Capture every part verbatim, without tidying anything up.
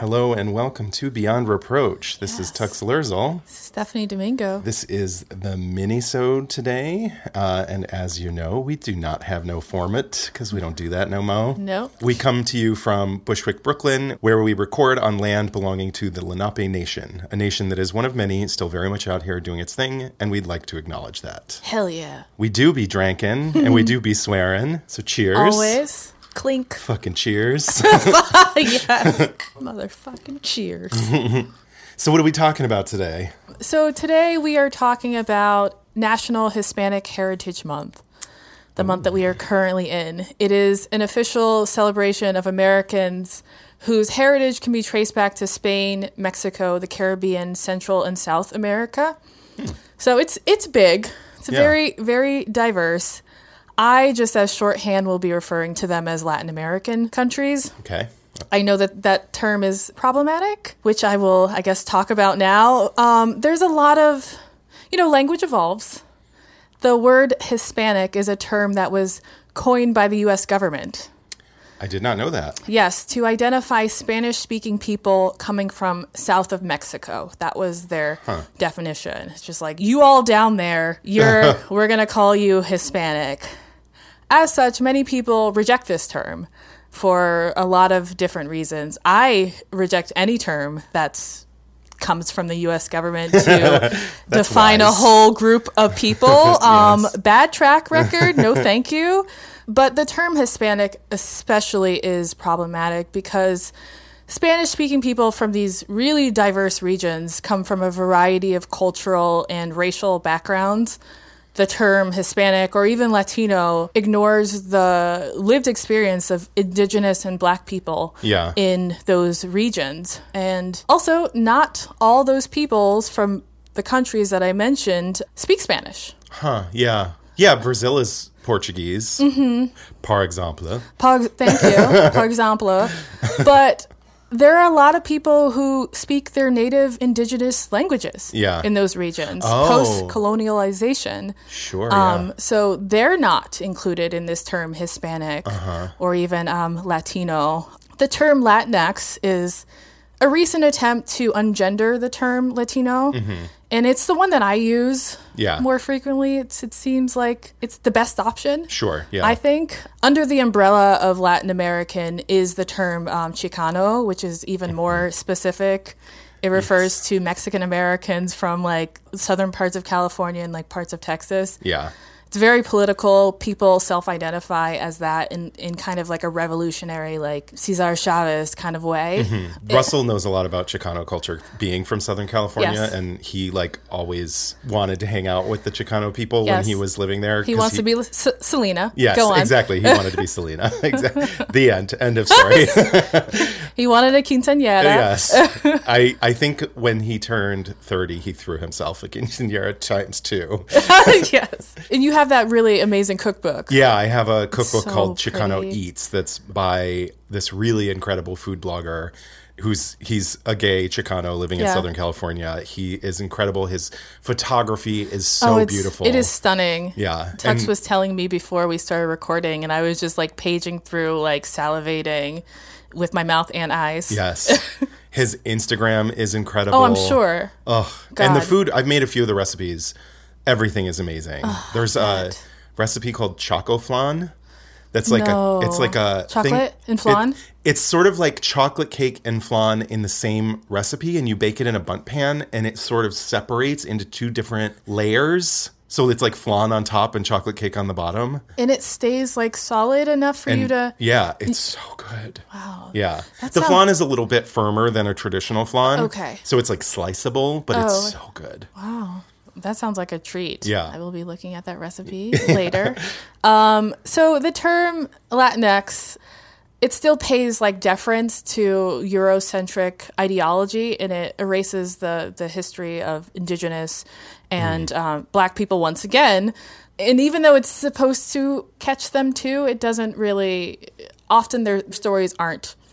Hello and welcome to Beyond Reproach. This yes. is Tux Lerzel. This is Stephanie Domingo. This is the mini-sode today. Uh, and as you know, we do not have no format because we don't do that no mo. No. We come to you from Bushwick, Brooklyn, where we record on land belonging to the Lenape Nation, a nation that is one of many, still very much out here doing its thing, and we'd like to acknowledge that. Hell yeah. We do be dranking, and we do be swearing, so cheers. Always. Clink. Fucking cheers. Yes. Motherfucking cheers. So what are we talking about today? So today we are talking about National Hispanic Heritage Month, the Ooh. month that we are currently in. It is an official celebration of Americans whose heritage can be traced back to Spain, Mexico, the Caribbean, Central and South America. Hmm. So it's it's big. It's yeah. very, very diverse. I, just as shorthand, will be referring to them as Latin American countries. Okay. I know that that term is problematic, which I will, I guess, talk about now. Um, there's a lot of, you know, language evolves. The word Hispanic is a term that was coined by the U S government. I did not know that. Yes, to identify Spanish-speaking people coming from south of Mexico. That was their huh. definition. It's just like, you all down there, you're we're going to call you Hispanic. As such, many people reject this term for a lot of different reasons. I reject any term that's comes from the U S government to define wise. a whole group of people. yes. Um, bad track record, no thank you. But the term Hispanic especially is problematic because Spanish-speaking people from these really diverse regions come from a variety of cultural and racial backgrounds. The term Hispanic or even Latino ignores the lived experience of indigenous and Black people yeah. in those regions. And also, not all those peoples from the countries that I mentioned speak Spanish. Huh, yeah. Yeah, Brazil is Portuguese, mm-hmm. par exemple. Par, thank you, par exemple. But there are a lot of people who speak their native indigenous languages yeah. in those regions, oh. post-colonialization. Sure, um, yeah. So they're not included in this term Hispanic uh-huh. or even um, Latino. The term Latinx is a recent attempt to ungender the term Latino. Mm-hmm. And it's the one that I use yeah. more frequently. It's, it seems like it's the best option. Sure, yeah. I think. Under the umbrella of Latin American is the term um, Chicano, which is even mm-hmm. more specific. It refers yes. to Mexican Americans from like southern parts of California and like parts of Texas. Yeah. It's very political. People self-identify as that in, in kind of like a revolutionary, like Cesar Chavez kind of way. Mm-hmm. It, Russell knows a lot about Chicano culture, being from Southern California, yes. and he like always wanted to hang out with the Chicano people yes. when he was living there. He wants he, to be S- Selena. Yes, Go on. exactly. He wanted to be Selena. Exactly. The end. End of story. He wanted a quinceañera. Yes. I, I think when he turned thirty, he threw himself a quinceañera times two. Yes. And you have that really amazing cookbook. Yeah, I have a cookbook so called Chicano pretty. Eats that's by this really incredible food blogger who's he's a gay Chicano living yeah. in Southern California. He is incredible. His photography is so oh, it's, beautiful. It is stunning. Yeah. Tux and, was telling me before we started recording, and I was just like paging through, like salivating with my mouth and eyes. Yes. His Instagram is incredible. Oh, I'm sure. Oh, and the food, I've made a few of the recipes. Everything is amazing. Oh, There's God. a recipe called Choco Flan. That's like no. a, it's like a chocolate thing, and flan. It, it's sort of like chocolate cake and flan in the same recipe, and you bake it in a bundt pan, and it sort of separates into two different layers. So it's like flan on top and chocolate cake on the bottom, and it stays like solid enough for and you to. Yeah, it's so good. Wow. Yeah, that the sounds... flan is a little bit firmer than a traditional flan. Okay. So it's like sliceable, but oh. it's so good. Wow. That sounds like a treat. Yeah. I will be looking at that recipe later. Um, so the term Latinx, it still pays like deference to Eurocentric ideology, and it erases the, the history of indigenous and mm. um, Black people once again. And even though it's supposed to catch them too, it doesn't really, often their stories aren't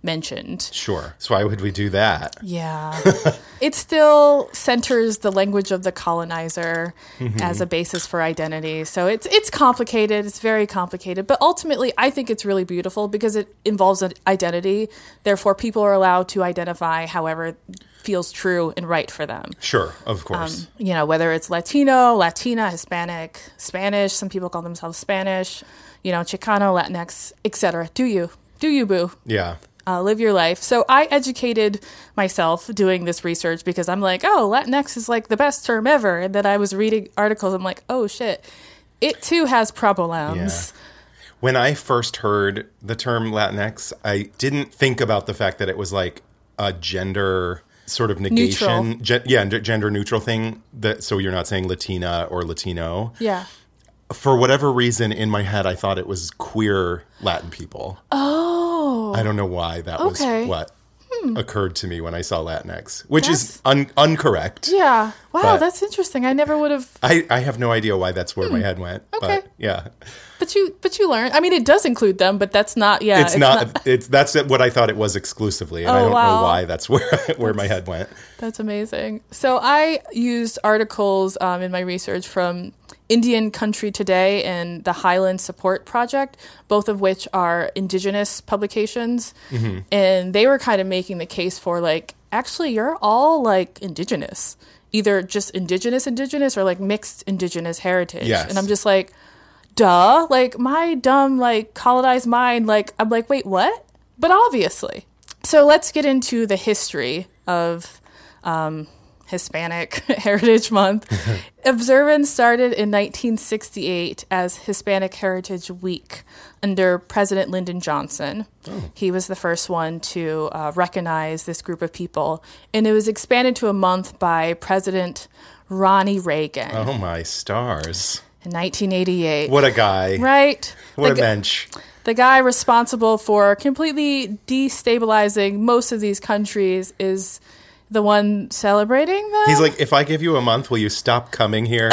mentioned. Sure. So why would we do that? Yeah. It still centers the language of the colonizer mm-hmm. as a basis for identity. So it's it's complicated. It's very complicated. But ultimately, I think it's really beautiful because it involves an identity. Therefore, people are allowed to identify however feels true and right for them. Sure, of course. Um, you know, whether it's Latino, Latina, Hispanic, Spanish, some people call themselves Spanish, you know, Chicano, Latinx, et cetera. Do you? Do you, boo? Yeah. Uh, live your life. So I educated myself doing this research because I'm like, oh, Latinx is like the best term ever. And then I was reading articles. I'm like, oh, shit. It too has problems. Yeah. When I first heard the term Latinx, I didn't think about the fact that it was like a gender sort of negation. Gen- yeah, gender neutral thing. That so you're not saying Latina or Latino. Yeah. For whatever reason, in my head, I thought it was queer Latin people. Oh. I don't know why that okay. was what hmm. occurred to me when I saw Latinx, which that's... is un- incorrect. Yeah. Wow, that's interesting. I never would have... I, I have no idea why that's where hmm. my head went. Okay. But, yeah. But you but you learn. I mean, it does include them, but that's not... Yeah, It's, it's not, not... It's That's what I thought it was exclusively, and oh, I don't wow. know why that's where where my head went. That's amazing. So I used articles um, in my research from Indian Country Today and the Highland Support Project, both of which are indigenous publications. Mm-hmm. And they were kind of making the case for like, actually, you're all like indigenous, either just indigenous, indigenous or like mixed indigenous heritage. Yes. And I'm just like, duh, like my dumb, like colonized mind, like, I'm like, wait, what? But obviously. So let's get into the history of um, Hispanic Heritage Month. Observance started in nineteen sixty-eight as Hispanic Heritage Week under President Lyndon Johnson. Oh. He was the first one to uh, recognize this group of people. And it was expanded to a month by President Ronnie Reagan. Oh, my stars. In nineteen eighty-eight. What a guy. Right? What the, a mensch. The guy responsible for completely destabilizing most of these countries is the one celebrating them. He's like, if I give you a month, will you stop coming here?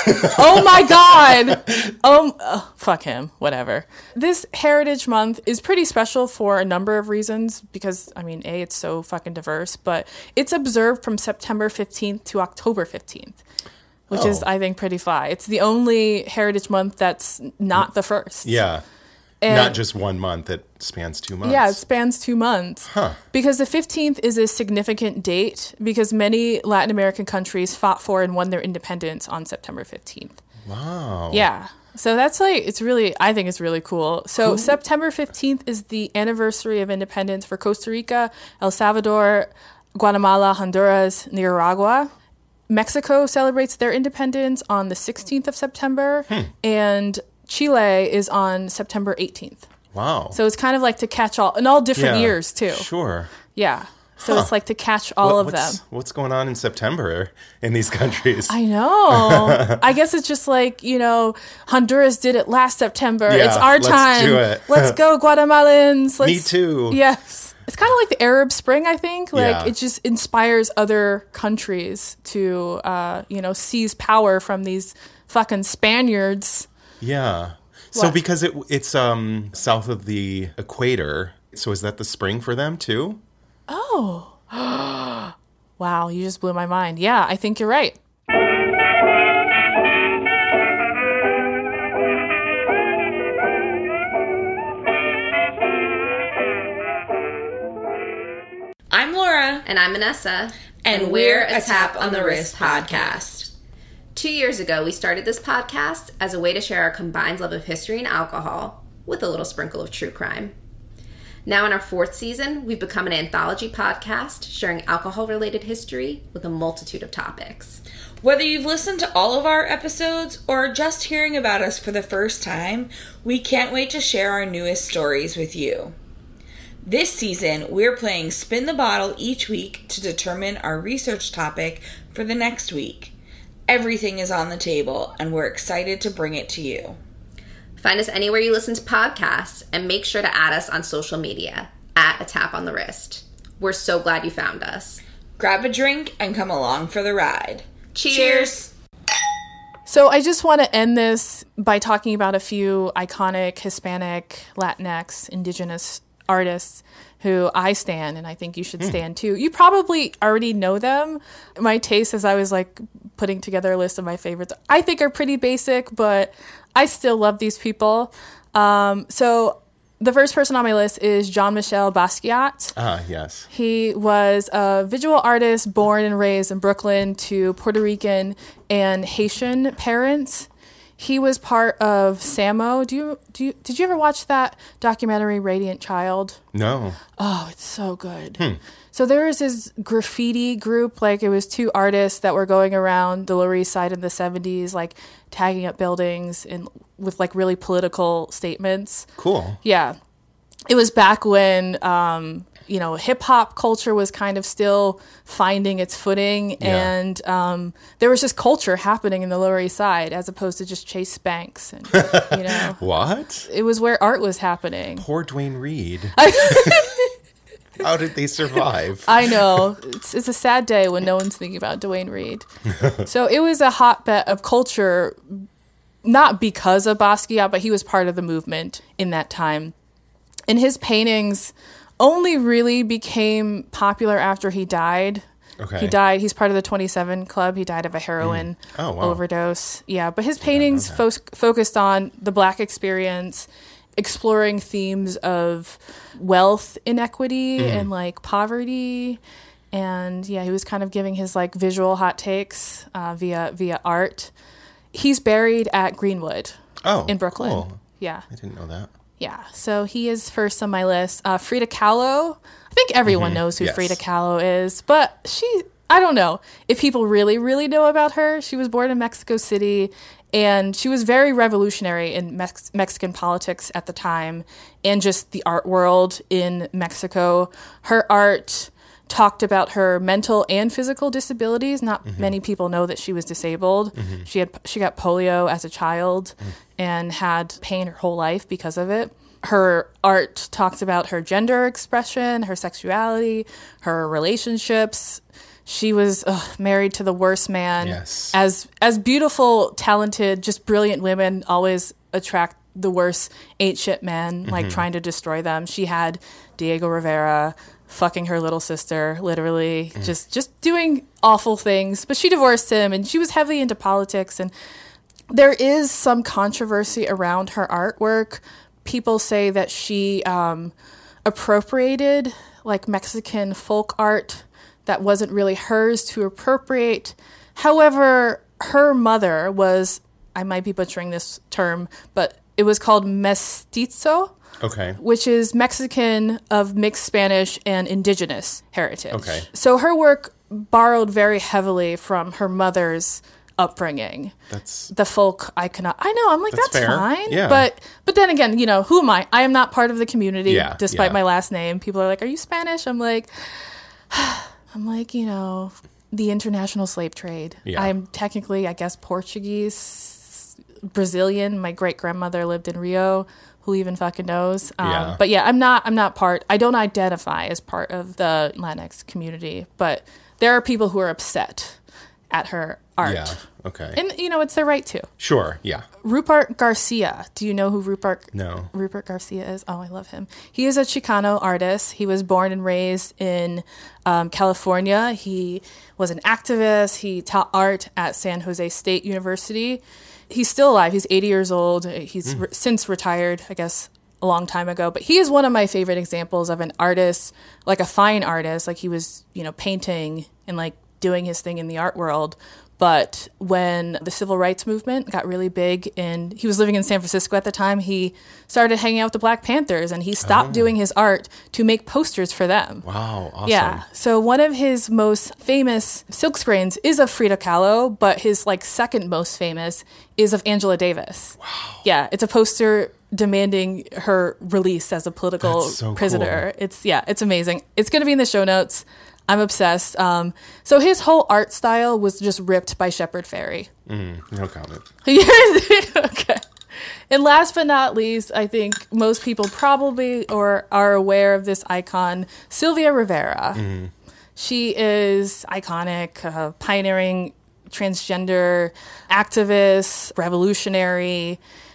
Oh my God. Oh, oh, fuck him. Whatever. This Heritage Month is pretty special for a number of reasons because, I mean, A, it's so fucking diverse, but it's observed from September fifteenth to October fifteenth. Which oh. is, I think, pretty fly. It's the only Heritage Month that's not the first. Yeah. And not just one month. It spans two months. Yeah, it spans two months. Huh. Because the fifteenth is a significant date because many Latin American countries fought for and won their independence on September fifteenth. Wow. Yeah. So that's like, it's really, I think it's really cool. So cool. September fifteenth is the anniversary of independence for Costa Rica, El Salvador, Guatemala, Honduras, Nicaragua. Mexico celebrates their independence on the sixteenth of September, hmm. and Chile is on September eighteenth. Wow. So it's kind of like to catch all, in all different yeah, years, too. Sure. Yeah. So huh. it's like to catch all what, of what's, them. What's going on in September in these countries? I know. I guess it's just like, you know, Honduras did it last September. Yeah, it's our let's time. Do it. Let's go, Guatemalans. Let's, Me too. Yes. It's kind of like the Arab Spring, I think. Like, yeah. it just inspires other countries to, uh, you know, seize power from these fucking Spaniards. Yeah. So what? Because it it's um south of the equator, so is that the spring for them too? Oh. Wow, you just blew my mind. Yeah, I think you're right. I'm Laura. And I'm Vanessa. And, and we're a Tap on the Wrist podcast. Two years ago, we started this podcast as a way to share our combined love of history and alcohol with a little sprinkle of true crime. Now in our fourth season, we've become an anthology podcast sharing alcohol-related history with a multitude of topics. Whether you've listened to all of our episodes or just hearing about us for the first time, we can't wait to share our newest stories with you. This season, we're playing Spin the Bottle each week to determine our research topic for the next week. Everything is on the table, and we're excited to bring it to you. Find us anywhere you listen to podcasts, and make sure to add us on social media, at A Tap on the Wrist. We're so glad you found us. Grab a drink and come along for the ride. Cheers! Cheers. So I just want to end this by talking about a few iconic Hispanic, Latinx, indigenous artists who I stan, and I think you should stan too. You probably already know them. My taste, as I was like putting together a list of my favorites, I think are pretty basic, but I still love these people. Um, so the first person on my list is Jean-Michel Basquiat. Ah, yes. He was a visual artist born and raised in Brooklyn to Puerto Rican and Haitian parents. He was part of SAMO. Do you do you, did you ever watch that documentary Radiant Child? No. Oh, it's so good. Hmm. So there was this graffiti group, like it was two artists that were going around the Lower East Side in the seventies, like tagging up buildings and with like really political statements. Cool. Yeah. It was back when, um, you know, hip hop culture was kind of still finding its footing. Yeah. And um, there was just culture happening in the Lower East Side as opposed to just Chase Banks. And, you know, What? it was where art was happening. Poor Dwayne Reed. How did they survive? I know. It's, it's a sad day when no one's thinking about Dwayne Reed. So it was a hotbed of culture, not because of Basquiat, but he was part of the movement in that time. And his paintings only really became popular after he died. Okay. He died. He's part of the twenty-seven Club. He died of a heroin mm. oh, wow. overdose. Yeah, but his paintings fo- focused on the Black experience, exploring themes of wealth inequity mm. and like poverty. And yeah, he was kind of giving his like visual hot takes uh, via via art. He's buried at Greenwood oh, in Brooklyn. Cool. Yeah. I didn't know that. Yeah, so he is first on my list. Uh, Frida Kahlo. I think everyone mm-hmm. knows who yes. Frida Kahlo is, but she, I don't know if people really, really know about her. She was born in Mexico City, and she was very revolutionary in Mex- Mexican politics at the time and just the art world in Mexico. Her art talked about her mental and physical disabilities. Not mm-hmm. many people know that she was disabled. Mm-hmm. She had she got polio as a child mm. and had pain her whole life because of it. Her art talks about her gender expression, her sexuality, her relationships. She was ugh, married to the worst man. Yes. As as beautiful, talented, just brilliant women always attract the worst ain't shit men, like mm-hmm. trying to destroy them. She had Diego Rivera fucking her little sister, literally, mm. just just doing awful things. But she divorced him, and she was heavily into politics. And there is some controversy around her artwork. People say that she um, appropriated like Mexican folk art that wasn't really hers to appropriate. However, her mother was, I might be butchering this term, but it was called mestizo. Okay. Which is Mexican of mixed Spanish and indigenous heritage. Okay. So her work borrowed very heavily from her mother's upbringing. That's the folk icon. I know. I'm like, that's, that's fine. Yeah. But but then again, you know, who am I? I am not part of the community, yeah, despite yeah. my last name. People are like, "Are you Spanish?" I'm like, I'm like, you know, the international slave trade. Yeah. I'm technically, I guess, Portuguese, Brazilian. My great grandmother lived in Rio. Who even fucking knows? Um, yeah. But yeah, I'm not. I'm not part. I don't identify as part of the Latinx community. But there are people who are upset at her art. Yeah. Okay. And you know, it's their right to. Sure. Yeah. Rupert Garcia. Do you know who Rupert? No. Rupert Garcia is? Oh, I love him. He is a Chicano artist. He was born and raised in um, California. He was an activist. He taught art at San Jose State University. He's still alive. He's eighty years old. He's mm. re- since retired, I guess, a long time ago. But he is one of my favorite examples of an artist, like a fine artist. Like he was, you know, painting and like doing his thing in the art world. But when the civil rights movement got really big, and he was living in San Francisco at the time, he started hanging out with the Black Panthers, and he stopped oh. doing his art to make posters for them. Wow, awesome. Yeah. So one of his most famous silkscreens is of Frida Kahlo, but his like second most famous is of Angela Davis. Wow. Yeah, it's a poster demanding her release as a political so prisoner. Cool. It's yeah, it's amazing. It's going to be in the show notes. I'm obsessed. Um, so his whole art style was just ripped by Shepard Fairey. Mm, no comment. Okay. And last but not least, I think most people probably or are aware of this icon, Sylvia Rivera. Mm-hmm. She is iconic, uh, pioneering transgender activist, revolutionary.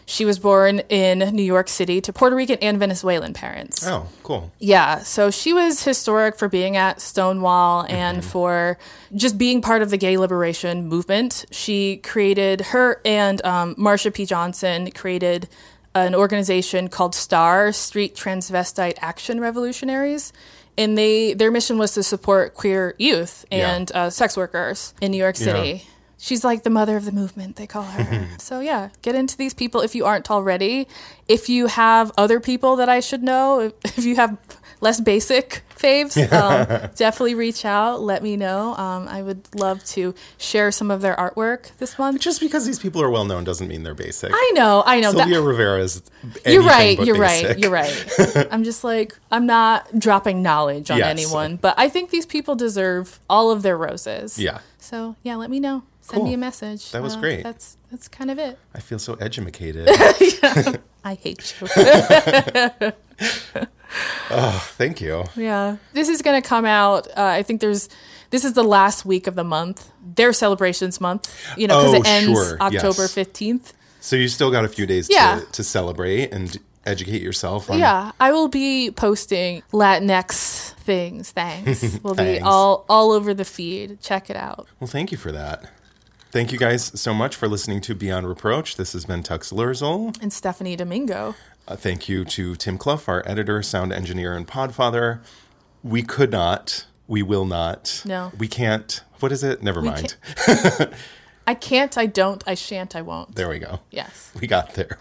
She was born in New York City to Puerto Rican and Venezuelan parents. Oh, cool. Yeah, so she was historic for being at Stonewall and mm-hmm. for just being part of the gay liberation movement. She created, her and um, Marsha P. Johnson created an organization called STAR, Street Transvestite Action Revolutionaries. And they their mission was to support queer youth and yeah. uh, sex workers in New York City. Yeah. She's like the mother of the movement, they call her. So yeah, get into these people if you aren't already. If you have other people that I should know, if, if you have less basic faves, um, definitely reach out. Let me know. Um, I would love to share some of their artwork this month. Just because these people are well known doesn't mean they're basic. I know, I know. Sylvia that, Rivera is You're right, you're basic. right, you're right. I'm just like, I'm not dropping knowledge on yes. anyone, but I think these people deserve all of their roses. Yeah. So yeah, let me know. Send cool. me a message. That was uh, great. That's that's kind of it. I feel so edumacated. yeah. I hate you. Oh, thank you. Yeah. This is going to come out, uh, I think there's, this is the last week of the month. Their celebrations month, you know, because oh, it ends sure. October yes. fifteenth. So you still got a few days yeah. to, to celebrate and educate yourself on... Yeah. I will be posting Latinx things. Thanks. Will Thanks. be all, all over the feed. Check it out. Well, thank you for that. Thank you guys so much for listening to Beyond Reproach. This has been Tux Lurzel. And Stephanie Domingo. Uh, thank you to Tim Clough, our editor, sound engineer, and podfather. We could not, we will not. No. We can't, what is it? Never we mind. I can't, I don't, I shan't, I won't. There we go. Yes. We got there.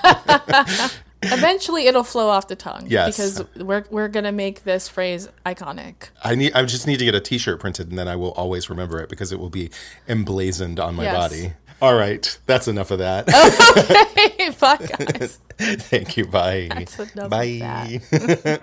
Eventually it'll flow off the tongue. Yes. Because we're we're going to make this phrase iconic. I need. I just need to get a t-shirt printed, and then I will always remember it because it will be emblazoned on my yes. body. All right. That's enough of that. Okay. Bye, guys. Thank you. Bye. That's enough Bye. Of that.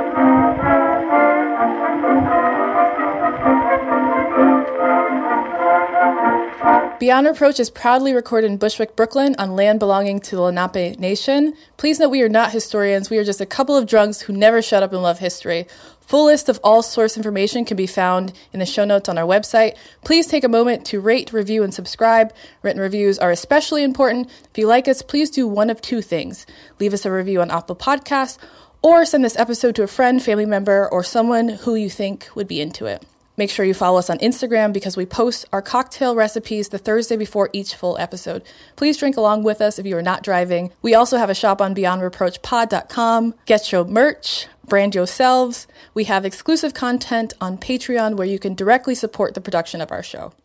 Beyond Reproach is proudly recorded in Bushwick, Brooklyn, on land belonging to the Lenape Nation. Please note we are not historians. We are just a couple of drunks who never shut up and love history. Full list of all source information can be found in the show notes on our website. Please take a moment to rate, review, and subscribe. Written reviews are especially important. If you like us, please do one of two things. Leave us a review on Apple Podcasts, or send this episode to a friend, family member, or someone who you think would be into it. Make sure you follow us on Instagram because we post our cocktail recipes the Thursday before each full episode. Please drink along with us if you are not driving. We also have a shop on beyond reproach pod dot com. Get your merch, brand yourselves. We have exclusive content on Patreon where you can directly support the production of our show.